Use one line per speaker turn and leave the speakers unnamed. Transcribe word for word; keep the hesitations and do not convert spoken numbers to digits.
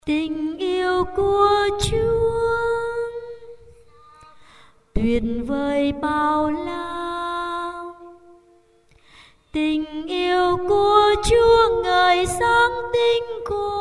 Tình yêu của Chúa tuyệt vời bao la, tình yêu của Chúa ngời sáng tinh khôn.